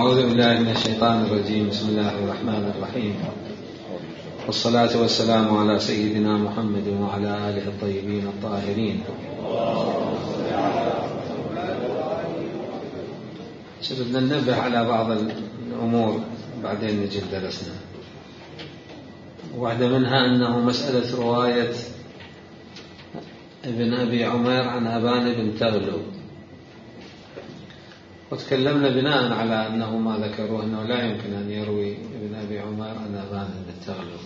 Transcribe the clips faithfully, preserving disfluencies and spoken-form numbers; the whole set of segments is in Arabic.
أعوذ بالله من الشيطان الرجيم. بسم الله الرحمن الرحيم، والصلاة والسلام على سيدنا محمد وعلى آله الطيبين الطاهرين. بدنا ننبه على بعض الأمور بعدين نجي درسنا. واحدة منها أنه مسألة رواية ابن أبي عمير عن أبان بن تغلب، وتكلمنا بناء على أنه ما ذكروه أنه لا يمكن أن يروي ابن أبي عمير عن أبان بن تغلب،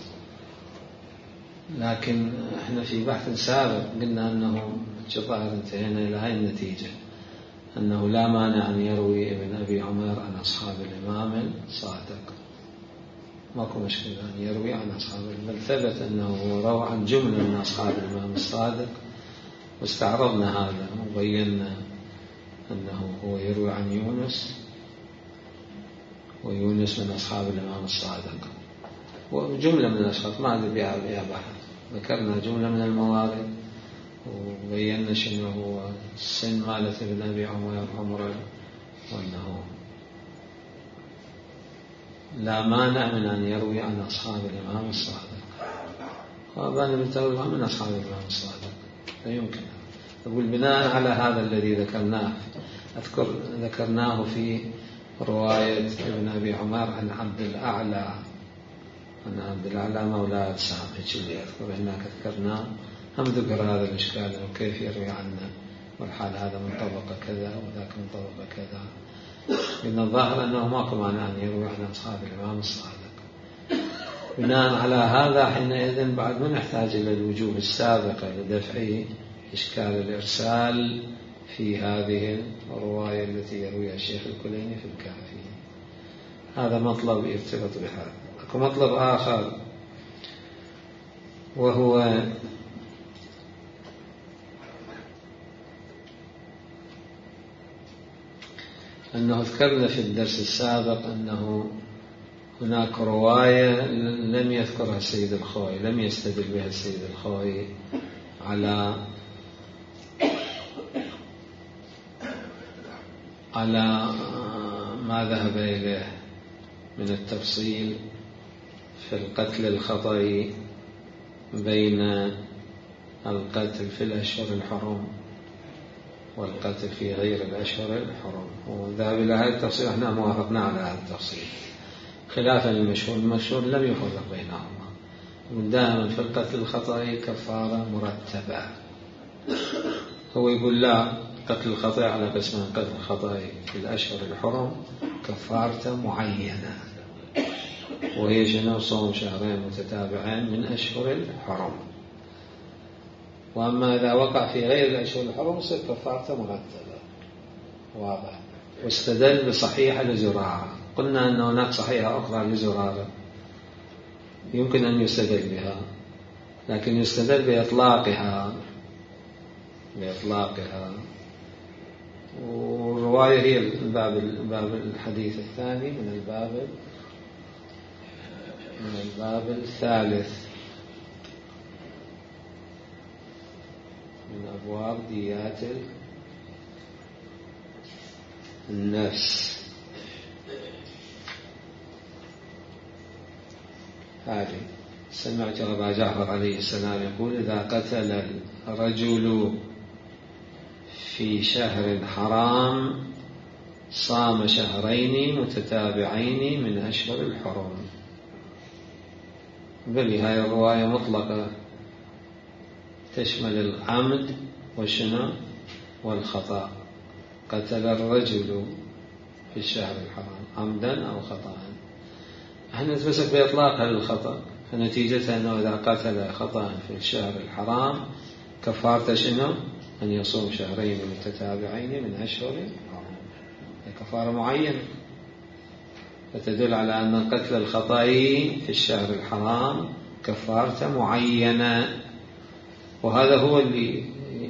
لكن احنا في بحث سابق قلنا أنه الظاهر انتهينا إلى هذه النتيجة، أنه لا مانع أن يروي ابن أبي عمير عن أصحاب الإمام الصادق، ماكو مشكلة أن يروي عن أصحاب، بل ثبت أنه روى عن جملة من أصحاب الإمام الصادق، واستعرضنا هذا وبينا أنه هو يروي عن يونس، ويونس من أصحاب الإمام الصادق، وجملة من الأشخاص ما أدري بها بحث، ذكرنا جملة من الموارد وبينا شنو هو السن مالت ابن أبي عمير عمره، وأنه لا مانع من أن يروي عن أصحاب الإمام الصادق، وأبان بن تغلب من أصحاب الإمام الصادق لا يمكن. أقول بناء على هذا الذي ذكرناه، أذكر ذكرناه في رواية ابن أبي عمير عن عبد الأعلى عن عبد الأعلى مولى سامج اللي أذكر هناك ذكرناه، هم ذكر هذا الإشكال وكيف يروي عنه، والحال هذا من طبقة كذا وذاك من طبقة كذا. من الظاهر أنه ماكو مانع أن يروي عن أصحاب الإمام الصادق. بناء على هذا حينئذ بعد ما نحتاج إلى الوجوه السابقة لدفع إشكال الإرسال في هذه الرواية التي يرويها الشيخ الكليني في الكافي. هذا مطلب يرتبط بهذا. أكو مطلب آخر، وهو أنه ذكرنا في الدرس السابق أنه هناك رواية لم يذكرها السيد الخوئي، لم يستدل بها السيد الخوئي على على ما ذهب إليه من التفصيل في القتل الخطئي بين القتل في الأشهر الحرم والقتل في غير الأشهر الحرم، وذهب إلى هذا التفصيل. احنا موافقنا على هذا التفصيل خلافا للمشهور. المشهور لم يفرق بينهما، ودائما في القتل الخطئي كفارة مرتبة. هو يقول لا، قتل الخطأ على قسمين: قتل الخطأ في الأشهر الحرم كفارة معينة، وهي شنو؟ صوم شهرين متتابعين من أشهر الحرم. وأما إذا وقع في غير الأشهر الحرم يصير كفارة مرتبة. واضح. واستدل بصحيحة لزرارة. قلنا أن هناك صحيحة أخرى لزرارة يمكن أن يستدل بها، لكن يستدل بإطلاقها بإطلاقها والرواية هي الباب الباب الحديث الثاني من الباب من الباب الثالث من أبواب ديات النفس. هذه سمعت أبا جعفر عليه السلام يقول: إذا قتل الرجل في شهر حرام صام شهرين متتابعين من أشهر الحرم. بل هاي الرواية مطلقة تشمل العمد والشنو والخطأ. قتل الرجل في الشهر الحرام عمدا أو خطأ. احنا نتمسك بإطلاقها للخطأ، فنتيجتها أنه إذا قتل خطأ في الشهر الحرام كفارته شنو؟ أن يصوم شهرين متتابعين من أشهر الحرم. كفارة معينة، فتدل على أن قتل الخطأ في الشهر الحرام كفارة معينة، وهذا هو اللي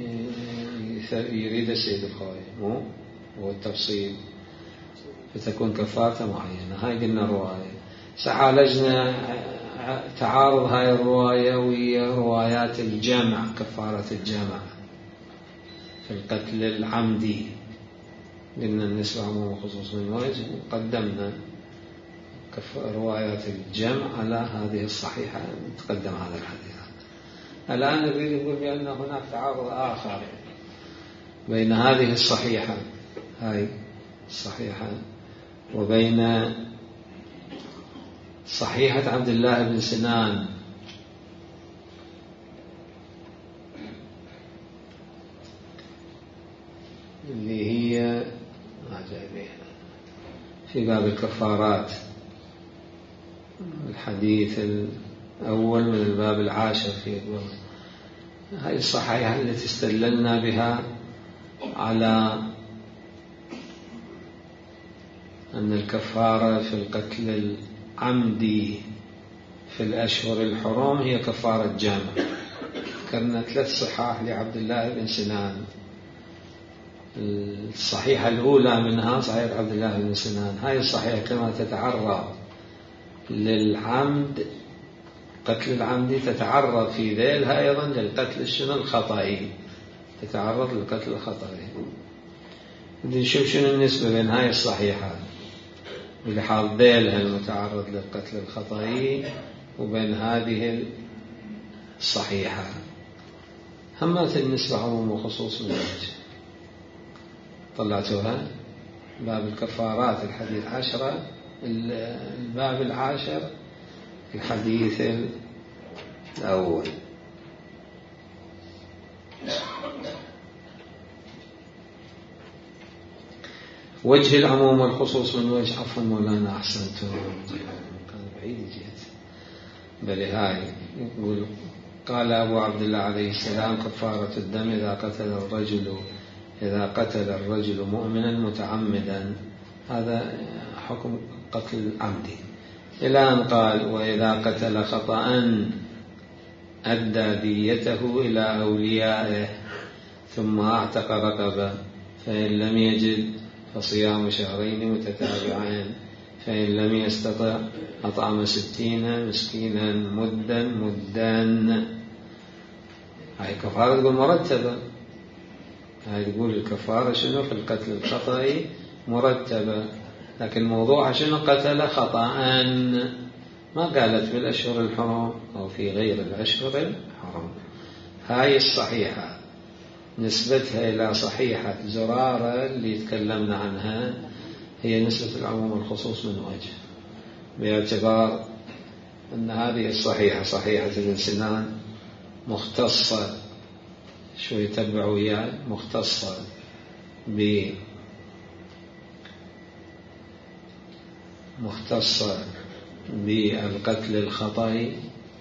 يريد السيد الخوئي، مو هو التفصيل، فتكون كفارة معينة. هاي قلنا رواية. سعالجنا تعارض هاي الرواية ويا روايات الجمع، كفارة الجمع في القتل العمدي. قلنا النسبة عموم وخصوص من وجه، قدمنا روايات الجمع على هذه الصحيحة، تقدم هذا الحديث. الآن نريد نقول بأن هناك تعارض آخر بين هذه الصحيحة هاي الصحيحة وبين صحيحة عبد الله بن سنان اللي هي ما جاء بها في باب الكفارات، الحديث الأول من الباب العاشر في الباب. هذه الصحيحة التي استدللنا بها على أن الكفارة في القتل العمدي في الأشهر الحرم هي كفارة جامع. ذكرنا ثلاث صحاح لعبد الله بن سنان. الصحيحة الأولى منها صحيحة عبد الله بن سنان، هذه الصحيحة كما تتعرض للعمد قتل العمدي تتعرض في ذيلها أيضا للقتل الشنو الخطئي، تتعرض للقتل الخطئي. بدي نشوف شنو النسبة بين هاي الصحيحة بلحاظ ذيلها المتعرض للقتل الخطئي وبين هذه الصحيحة. همات النسبة عموم وخصوص من وجه طلعتوها باب الكفارات الحديث عشرة، الباب العاشر الحديث الأول. وجه العموم والخصوص من وجه، عفوا مولانا أحسنتم كان بعيد جيت بل هاي يقول قال أبو عبد الله عليه السلام كفارة الدم إذا قتل الرجل إذا قتل الرجل مؤمنا متعمدا، هذا حكم قتل العمدي، إلى أن قال وإذا قتل خطأ أدى ديته إلى أوليائه ثم أعتق رقبة، فإن لم يجد فصيام شهرين متتابعين، فإن لم يستطع أطعم ستين مسكينا مدا مدان. هاي كفارة تقول مرتبة، هاي تقول الكفارة شنو في القتل الخطأي مرتبة، لكن الموضوع شنو قتل خطأ، ما قالت في الأشهر الحرم أو في غير الأشهر الحرم. هاي الصحيحة نسبتها إلى صحيحة زرارة اللي تكلمنا عنها هي نسبة العموم والخصوص من وجه، باعتبار أن هذه الصحيحة صحيحة ابن سنان مختصة شو يتبعوا إياه مختصة ب مختصة بالقتل الخطأي.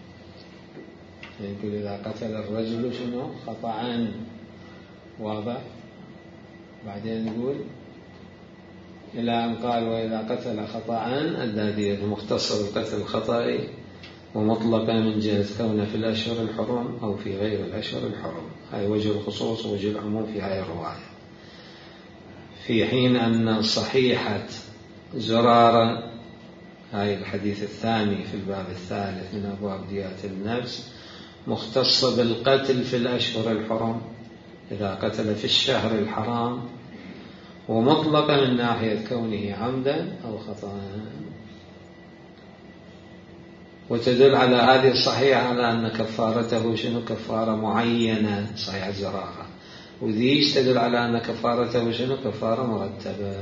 يقول إذا قتل الرجل شنو خطأ، واضح. بعدين يقول إلى أن قال وإذا قتل خطأ أدى ديته، مختصة بالقتل الخطأي ومطلقة من جهة كونه في الأشهر الحرم أو في غير الأشهر الحرم. هاي وجه الخصوص ووجه العموم في هاي الرواية. في حين أن صحيحة زرارة هاي الحديث الثاني في الباب الثالث من أبواب ديات النفس مختصة بالقتل في الأشهر الحرم إذا قتل في الشهر الحرام، ومطلقة من ناحية كونه عمدا أو خطأ. وتدل على هذه الصحيحة على أن كفارته شنو كفارة معينة صحيحة زرارة، وذيش تدل على أن كفارته شنو كفارة مرتبة.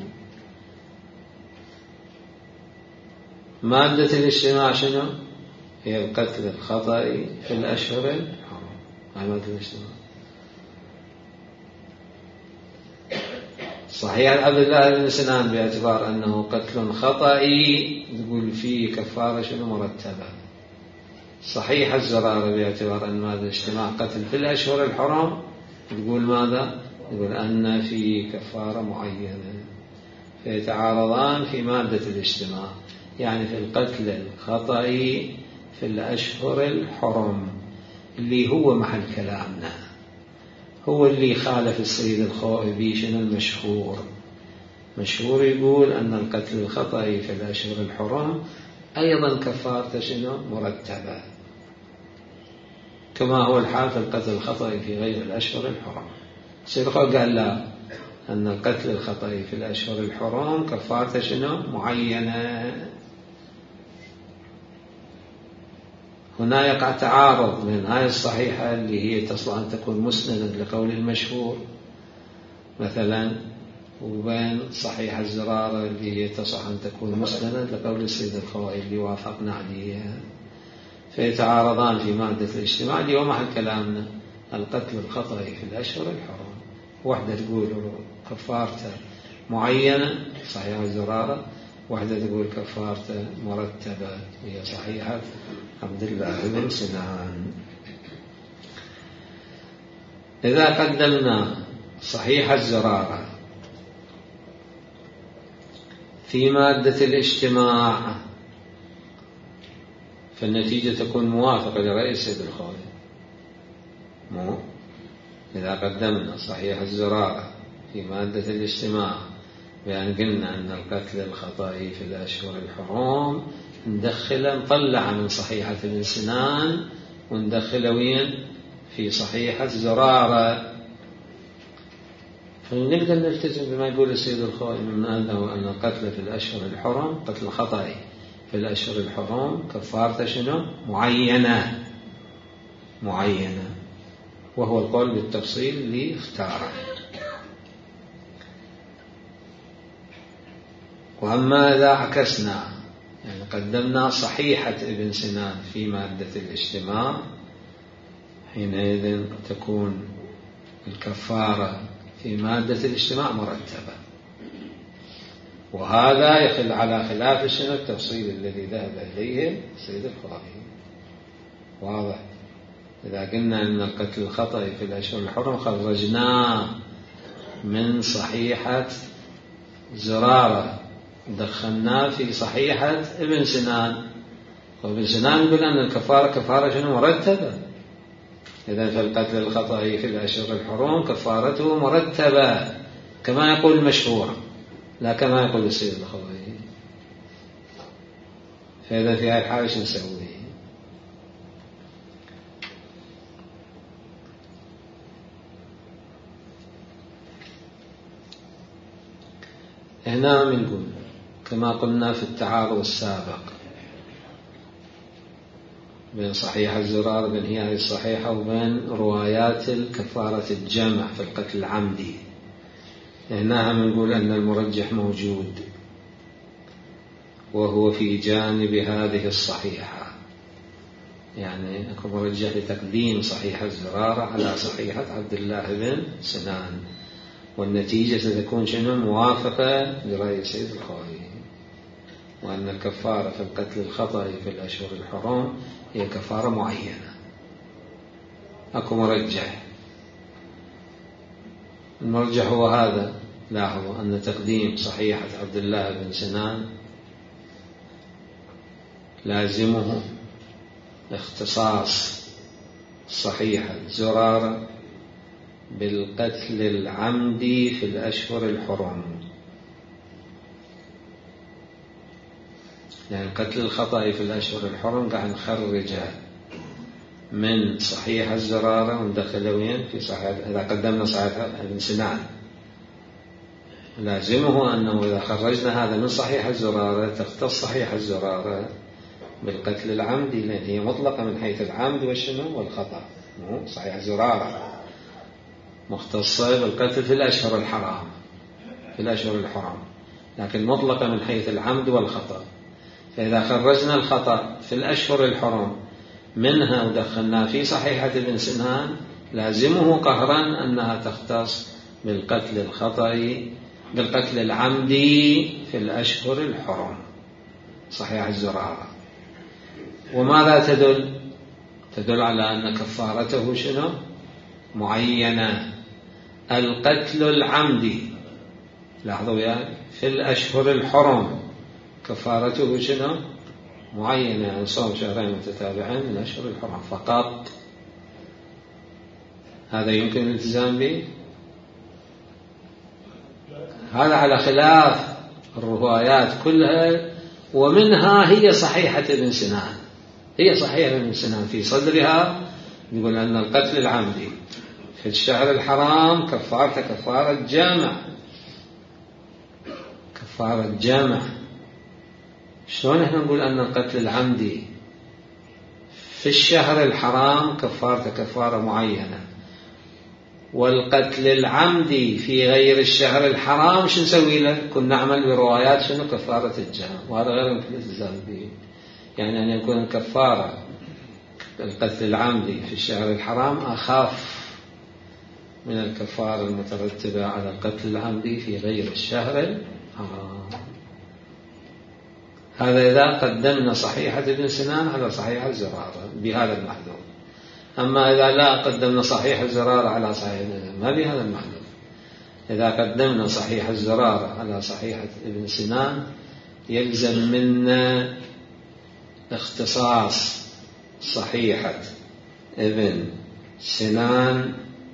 مادة الاجتماع شنو هي القتل الخطأي في الأشهر الحرم، هاي مادة الاجتماع. صحيح عبد الله بن سنان باعتبار أنه قتل خطأي تقول فيه كفارة شنو مرتبة. صحيح الزرارة باعتبار أن هذا الاجتماع قتل في الأشهر الحرم تقول ماذا؟ تقول أن فيه كفارة معينة، فيتعارضان في مادة الاجتماع، يعني في القتل الخطأي في الأشهر الحرم اللي هو محل كلامنا، هو اللي خالف السيد الخوئبي شنو المشهور. مشهور يقول أن القتل الخطأي في الأشهر الحرم أيضا كفارته شنو مرتبة، كما هو الحال في القتل الخطأي في غير الأشهر الحرم. السيد الخوئبي قال لا، أن القتل الخطأ في الأشهر الحرم كفارته شنو؟ معينة. هنا يقع تعارض من هاي الصحيحة اللي هي تصلح أن تكون مسندا لقول المشهور مثلا، وبين صحيح الزرارة اللي هي تصح أن تكون مسندا لقول السيد الخوئي اللي وافقنا عليه، فيتعارضان في مادة الاجتماع اللي هو محل كلامنا. القتل الخطأ في الأشهر الحرم، واحدة تقول كفارته معينة صحيح الزرارة، واحدة تقول كفارته مرتبة هي صحيحة عبد الله بن سنان. إذا قدمنا صحيح الزرارة في مادة الاجتماع فالنتيجة تكون موافقة لرأي السيد الخوئي. مو إذا قدمنا صحيح الزرارة في مادة الاجتماع بأن قلنا أن القتل الخطأ في الأشهر الحرم ندخل نطلع من صحيحة ابن سنان وندخل وين؟ في صحيحة زرارة. فنقدر نلتزم بما يقول السيد الخوئي من أنه أن القتل في الأشهر الحرم قتل الخطأ في الأشهر الحرم كفارته شنو؟ معينة معينة، وهو القول بالتفصيل اللي اختاره. وأما إذا عكسنا يعني قدمنا صحيحة ابن سنان في مادة الاجتماع حينئذ تكون الكفارة في مادة الاجتماع مرتبة، وهذا يخل على خلاف شنو التفصيل الذي ذهب إليه السيد الخوئي. واضح؟ إذا قلنا أن القتل الخطأ في الأشهر الحرم خرجناه من صحيحة زرارة دخلناه في صحيحة ابن سنان، وابن سنان يقول أن الكفارة كفارة شنو؟ مرتبة. إذا فالقتل الخطأ في الأشهر الحرم كفارته مرتبة كما يقول المشهور لا كما يقول السيد الخوئي. فإذا في هذه الحالة شو نسوي؟ هنا بنقول كما قلنا في التعارض السابق بين صحيح الزرار بين هي الصحيحة وبين روايات الكفارة الجمع في القتل العمدي. هنا بنقول أن المرجح موجود وهو في جانب هذه الصحيحة، يعني أكو مرجح لتقديم صحيح الزرارة على صحيحة عبد الله بن سنان، والنتيجة ستكون شنو؟ موافقة لرأي السيد الخوئي، وأن الكفارة في القتل الخطأ في الأشهر الحرم هي كفارة معينة. أكو مرجح، المرجح هو هذا. لاحظوا أن تقديم صحيحة عبد الله بن سنان لازمه اختصاص صحيحة زرارة بالقتل العمدي في الأشهر الحرم، يعني قتل الخطأ في الأشهر الحرم قاعد نخرجه من صحيح الزرارة وندخله وين؟ في صحيح. إذا قدمنا صحيح ابن سنان لازمه أنه إذا خرجنا هذا من صحيح الزرارة تختص صحيح الزرارة بالقتل العمدي، لأن هي مطلقة من حيث العمد والشنو والخطأ. صحيح الزرارة مختصة بالقتل في الأشهر الحرام في الأشهر الحرام لكن مطلقة من حيث العمد والخطأ. فإذا خرجنا الخطأ في الأشهر الحرم منها ودخلنا في صحيحة ابن سنان لازمه قهرا أنها تختص بالقتل الخطأ بالقتل العمدي في الأشهر الحرم صحيح الزرارة. وماذا تدل؟ تدل على أن كفارته شنو؟ معينة. القتل العمدي لاحظوا يعني في الأشهر الحرم كفارته شنو؟ معينة، يعني صوم شهرين متتابعين من الأشهر الحرم فقط. هذا يمكن الالتزام به؟ هذا على خلاف الروايات كلها، ومنها هي صحيحة ابن سنان. هي صحيحة ابن سنان في صدرها يقول أن القتل العمدي في الشهر الحرام كفارته كفارة جامع كفارة جمع. شلون احنا نقول أن القتل العمدي في الشهر الحرام كفارة كفارة معينة، والقتل العمدي في غير الشهر الحرام شو نسوي له؟ كنا نعمل بروايات شنو؟ كفارة الجمع. وهذا غير الالتزام به، يعني أن يكون الكفارة القتل العمدي في الشهر الحرام أخاف من الكفارة المترتبة على القتل العمدي في غير الشهر الحرام. هذا إذا قدمنا صحيحة ابن سنان على صحيحة الزرارة بهذا المحذور. أما إذا لا قدمنا صحيح الزرارة على صحيح ما بهذا المحذور. إذا قدمنا صحيح الزرارة على صحيحة ابن سنان يلزم منا اختصاص صحيحة ابن سنان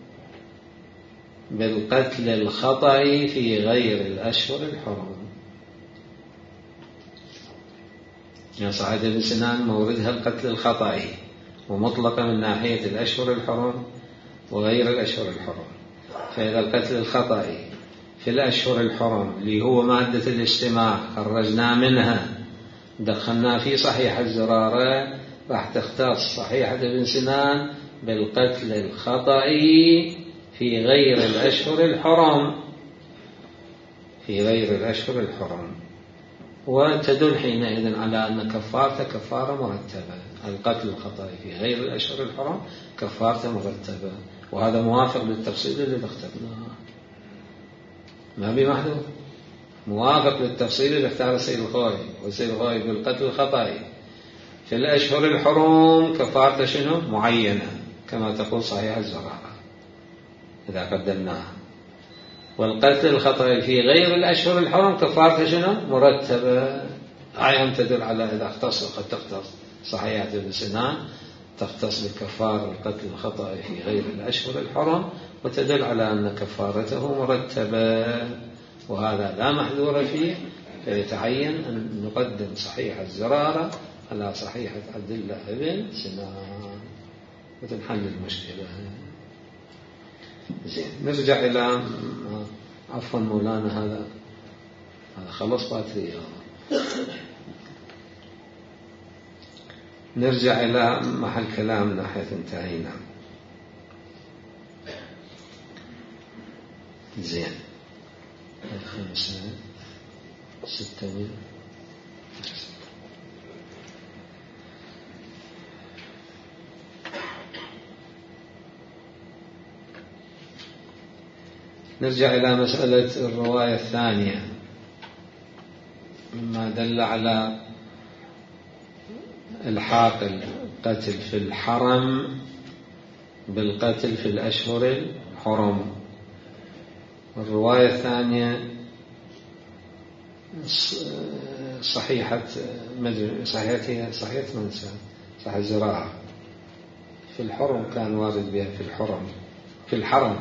بالقتل الخطأ في غير الأشهر الحرم. يعني صحيحة ابن سنان موردها القتل الخطأ ومطلقة من ناحية الأشهر الحرم وغير الأشهر الحرم. فإذا القتل الخطأ في الأشهر الحرم اللي هو مادة الاجتماع خرجنا منها دخلنا في صحيح الزرارة، راح تختص صحيحة ابن سنان بالقتل الخطأ في غير الأشهر الحرم في غير الأشهر الحرم وتدل حينئذ على أن كفارته كفارة مرتبة. القتل الخطأ في غير الأشهر الحرم كفارته مرتبة، وهذا موافق للتفصيل اللي اخترناه، ما بمحذور، موافق للتفصيل اللي اختار السيد الخوي. والسيد الخوي بالقتل الخطأ في الأشهر الحرم كفارته شنو؟ معينة كما تقول صحيح الزرارة إذا قدمناها. والقتل الخطأ في غير الأشهر الحرم كفارته شنو؟ مرتبة. أعين تدل على إذا اختص قد تختص صحيحة ابن سنان تختص بكفار القتل الخطأ في غير الأشهر الحرم، وتدل على أن كفارته مرتبة، وهذا لا محذور فيه. فيتعين أن نقدم صحيح الزرارة على صحيحة عبد الله بن سنان وتنحل المشكلة. زين، نرجع إلى عفوا مولانا هذا هذا خلص باتري. نرجع إلى محل كلامنا حيث انتهينا. زين، خمسة ستة نرجع إلى مسألة الرواية الثانية مما دل على الحاق القتل في الحرم بالقتل في الأشهر الحرم. الرواية الثانية صحيحة صحيحة صحيحة منسى صحيح الزراعة في الحرم كان وارد بها في الحرم في الحرم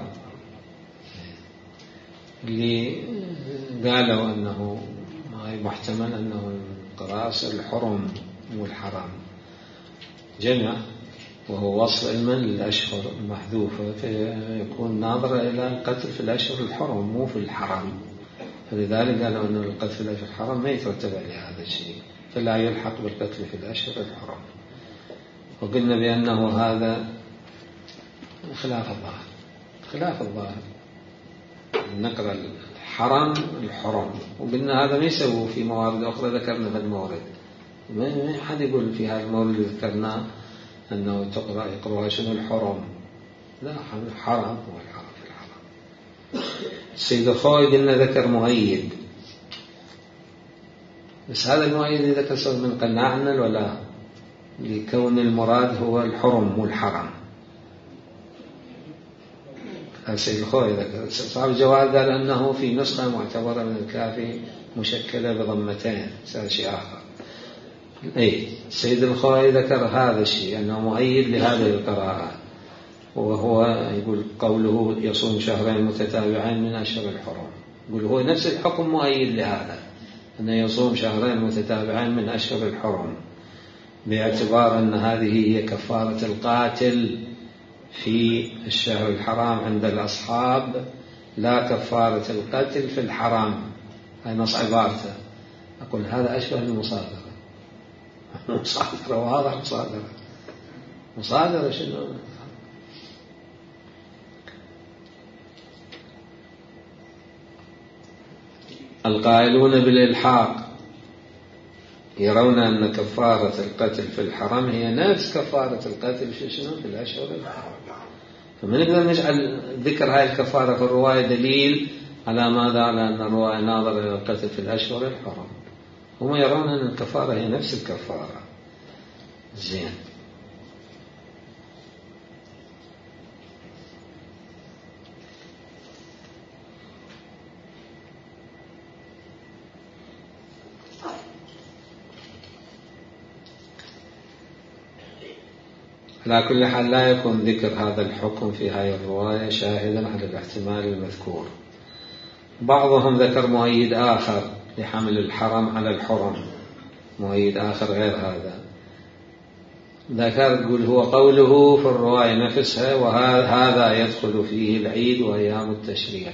اللي قالوا أنه محتمل أنه القراص الحرم مو الحرام جمع، وهو وصف علما للأشهر المحذوفة فيكون ناظرة إلى القتل في الأشهر الحرم مو في الحرام. فلذلك قالوا أن القتل في الأشهر الحرم ما يترتب عليه هذا الشيء، فلا يلحق بالقتل في الأشهر الحرم. وقلنا بأنه هذا خلاف الظاهر خلاف الظاهر نقرأ الحرم الحرم، وقلنا هذا ما يسوي في موارد أخرى ذكرنا في المورد. ما حد يقول في هذا المورد اللي ذكرناه أنه تقرأ يقرأها شنو الحرم، لا الحرم هو الحرم في الحرم. السيد الخوي قلنا ذكر مؤيد، بس هذا المؤيد اللي ذكر صار من قناعنا ولا لكون المراد هو الحرم مو الحرم. السيد الخوي ذكر صاحب الجواد قال أنه في نسخة معتبرة من الكافي مشكلة بضمتين صار شيء آخر. أي السيد الخوي ذكر هذا الشيء أنه مؤيد لهذه القراءة، وهو يقول قوله يصوم شهرين متتابعين من أشهر الحرم، يقول هو نفس الحكم مؤيد لهذا أنه يصوم شهرين متتابعين من أشهر الحرم، باعتبار أن هذه هي كفارة القاتل في الشهر الحرام عند الأصحاب لا كفارة القتل في الحرام هاي نص عبارته، أقول هذا أشبه بالمصادرة. مصادرة واضح، مصادرة مصادرة شنو؟ القائلون بالإلحاق يرون أن كفارة القتل في الحرم هي نفس كفارة القتل في شنو؟ في الأشهر الحرم. فما نقدر نجعل ذكر هاي الكفارة في الرواية دليل على ماذا؟ على أن الرواية ناظرة إلى القتل في الأشهر الحرم. هم يرون أن الكفارة هي نفس الكفارة. زين. على كل حال لا يكون ذكر هذا الحكم في هذه الرواية شاهدا على الاحتمال المذكور. بعضهم ذكر مؤيد آخر لحمل الحرم على الحرم، مؤيد آخر غير هذا. ذكر يقول هو قوله في الرواية نفسها وهذا يدخل فيه العيد وأيام التشريق.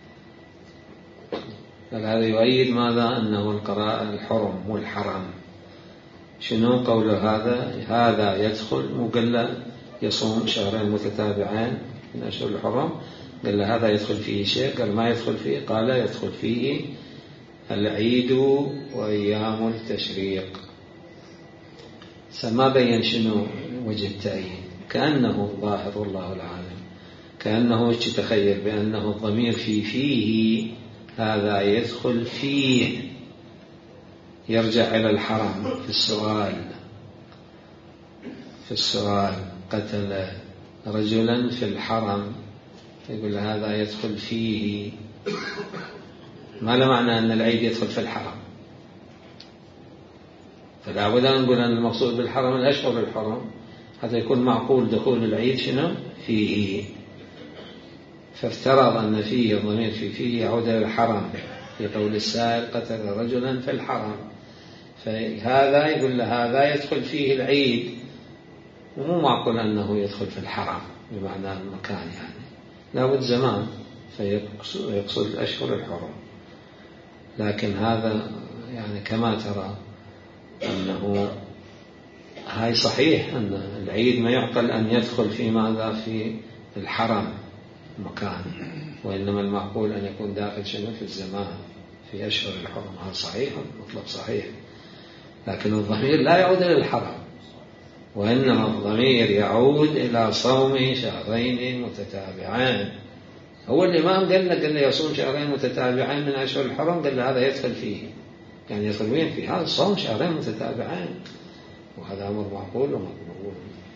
هذا يؤيد ماذا؟ أنه القراءة الحرم والحرم. شنو قوله هذا؟ هذا يدخل، مو قال له يصوم شهرين متتابعين من أشهر الحرم، قال له هذا يدخل فيه شيء، قال ما يدخل فيه، قال يدخل فيه العيد وأيام التشريق. سما بين شنو وجه التأييد، كأنه ظاهر الله العالم، كأنه تتخيل بأنه الضمير في فيه، هذا يدخل فيه، يرجع إلى الحرم. في السؤال في السؤال قتل رجلا في الحرم، يقول هذا يدخل فيه، ما له معنى أن العيد يدخل في الحرم. فلا بد أن نقول أن المقصود بالحرم الأشهر الحرم حتى يكون معقول دخول العيد شنو فيه. فافترض أن فيه الضمير في فيه يعود إلى الحرم في قول السائل قتل رجلا في الحرم، فهذا يقول له هذا يدخل فيه العيد، ومو معقول أنه يدخل في الحرم بمعنى المكان، يعني لابد زمان، فيقصد الأشهر الحرم. لكن هذا يعني كما ترى أنه هاي صحيح أن العيد ما يعقل أن يدخل في ماذا؟ في الحرم مكان، وإنما المعقول أن يكون داخل شنو؟ في الزمان، في أشهر الحرم. هذا صحيح، مطلق صحيح، لكن الضمير لا يعود إلى الحرم، وإنما الضمير يعود إلى صوم شهرين متتابعين. هو الإمام قال له قال له يصوم شهرين متتابعين من أشهر الحرم، قال له هذا يدخل فيه، يعني يدخل وين فيه؟ هذا صوم شهرين متتابعين، وهذا أمر معقول ومقبول.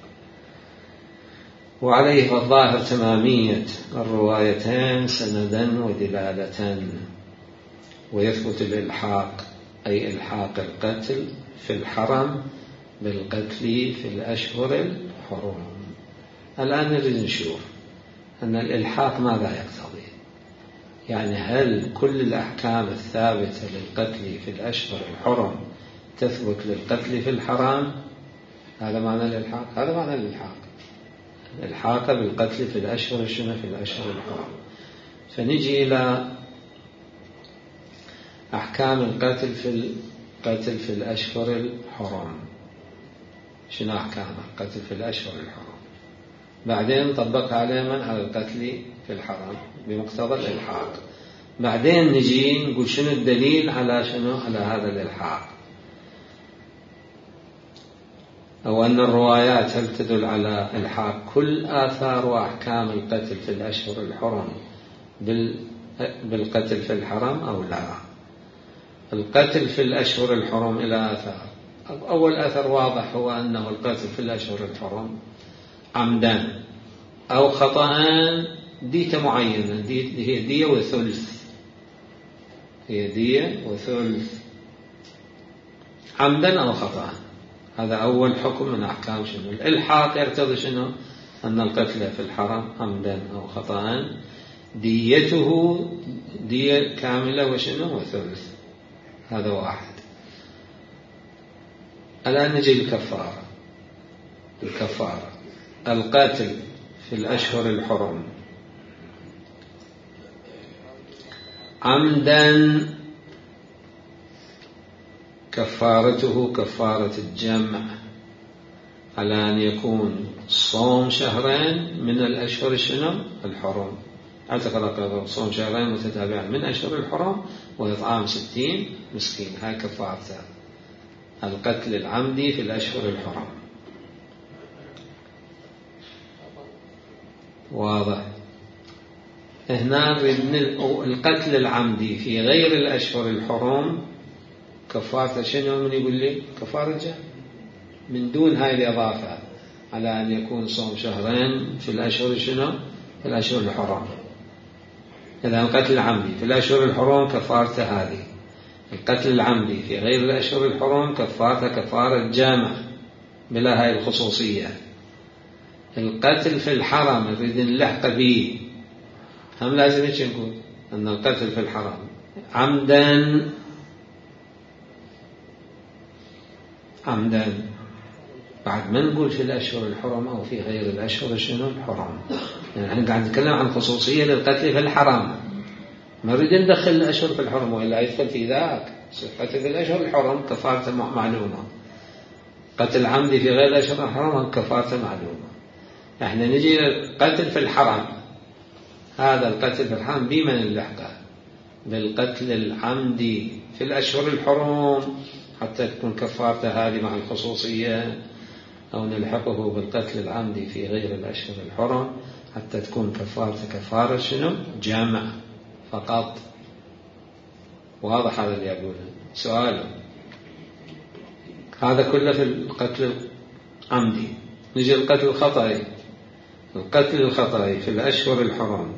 وعليه فالظاهر تمامية الروايتين سندا ودلالة. ويثبت الإلحاق، أي إلحاق القتل في الحرم بالقتل في الأشهر الحرم. الآن نريد نشوف أن الإلحاق ماذا يقتضي، يعني هل كل الأحكام الثابتة للقتل في الأشهر الحرم تثبت للقتل في الحرام؟ هذا معنى الإلحاق، هذا معنى الإلحاق، الإلحاق بالقتل في الأشهر شنو؟ في الأشهر الحرم. فنجي إلى أحكام القتل في القتل في الأشهر الحرم. شنو أحكام القتل في الأشهر الحرم؟ بعدين طبقها على من؟ على القتل في الحرم بمقتضى الإلحاق. بعدين نجي نقول شنو الدليل على شنو؟ على هذا الإلحاق، أو أن الروايات هل تدل على إلحاق كل آثار وأحكام القتل في الأشهر الحرم بالقتل في الحرم أو لا؟ القتل في الأشهر الحرم إلى آثار. أول أثر واضح هو أنه القتل في الأشهر الحرم عمدا أو خطأ، دية معينة، دي هي دية وثلث، هي دية وثلث عمدا أو خطأ. هذا أول حكم من أحكام شنو الإلحاق، يرتضي شنو؟ أن القتل في الحرم عمدا أو خطأ ديته دية كاملة وشنو؟ وثلث. هذا واحد. الآن نجي الكفارة. الكفارة القاتل في الأشهر الحرم عمدا كفارته كفارة الجمع على أن يكون صوم شهرين من الأشهر شنو الحرم، اعتقد صوم شهرين متتابعين من أشهر الحرم وإطعام ستين مسكين. هاي كفارته القتل العمدي في الأشهر الحرم. واضح؟ هنا القتل العمدي في غير الأشهر الحرم كفارته شنو؟ من يقول لي كفارة جمع من دون هاي الإضافة على أن يكون صوم شهرين في الأشهر شنو في الأشهر الحرم. إذا القتل العمدي في الأشهر الحرم كفارته هذه، القتل العمدي في غير الأشهر الحرم كفارته كفارة جامع بلا هاي الخصوصية. القتل في الحرم نريد نلحق به هم لازم ايش نقول؟ أن القتل في الحرم عمدا عمدا بعد ما نقول في الأشهر الحرم أو في غير الأشهر شنو الحرم، يعني احنا قاعد نتكلم عن خصوصية للقتل في الحرم، ما نريد ندخل الأشهر في الحرم وإلا يدخل في ذاك. قتل في الأشهر الحرم كفارته معلومة، قتل عمدي في غير الأشهر الحرم كفارته معلومة. احنا نجي قتل في الحرم، هذا القتل في الحرم بمن نلحقه؟ بالقتل العمدي في الأشهر الحرم حتى تكون كفارته هذه مع الخصوصية، أو نلحقه بالقتل العمدي في غير الأشهر الحرم حتى تكون كفارته كفارة شنو جامع فقط. واضح هذا اللي أقوله؟ سؤال هذا كله في القتل العمدي. نجي القتل الخطأي. القتل الخطأي في الأشهر الحرم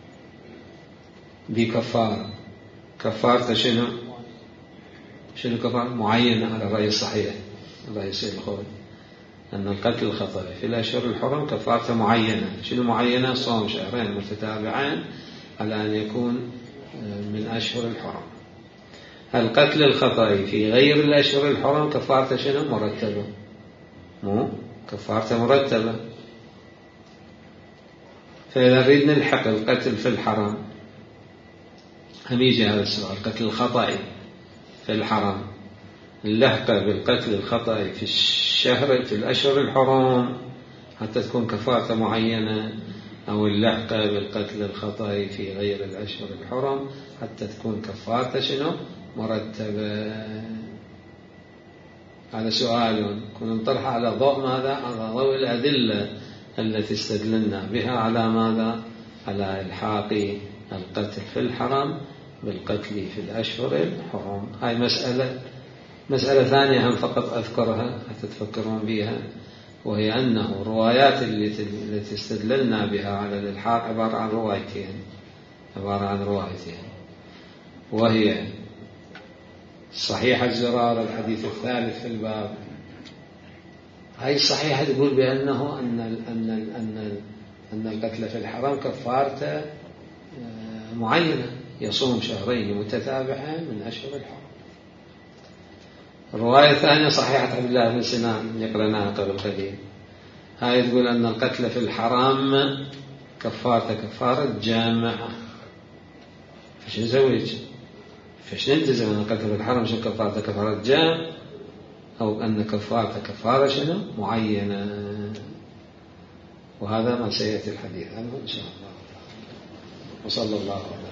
بكفارة، كفارته شنو شنو كفارة معينة على الرأي الصحيح الرأي السيد الخوي، أن القتل الخطأي في الأشهر الحرم كفارته معينة. شنو معينة؟ صوم شهرين متتابعين على أن يكون من أشهر الحرم. القتل الخطأي في غير الأشهر الحرم كفارته شنو مرتبة، مو كفارته مرتبة. فإذا نريد نلحق القتل في الحرم هم يجي هذا السؤال، القتل الخطأي في الحرم نلحقه بالقتل الخطأي في الشهر في الأشهر الحرم حتى تكون كفارته معينة، أو اللحقة بالقتل الخطأي في غير الأشهر الحرم حتى تكون كفارته شنو مرتبة. هذا سؤال كنا نطرح على ضوء ماذا؟ على ضوء الأدلة التي استدللنا بها على ماذا؟ على إلحاق القتل في الحرم بالقتل في الأشهر الحرم. هاي مسألة مسألة ثانية هم فقط أذكرها حتى تفكرون بها، وهي أنه الروايات التي استدللنا بها على الإلحاق عبارة عن روايتين عبارة عن روايتين وهي صحيحة زرار الحديث الثالث في الباب. هاي الصحيحة تقول بأنه أن أن أن أن القتل في الحرم كفارته معينة، يصوم شهرين متتابعين من أشهر الحرم. الرواية الثانية صحيحة عبد الله بن سنان اللي قرأناها قبل قليل، هاي تقول أن القتل في الحرام كفارته كفارة جامعة. فش نزوج؟ فش نلتزم أن القتل في الحرم شو كفارته كفارة جامع، أو أن كفارته كفارة شنو معينة. وهذا ما سيأتي الحديث عنه إن شاء الله. وصلى الله عليه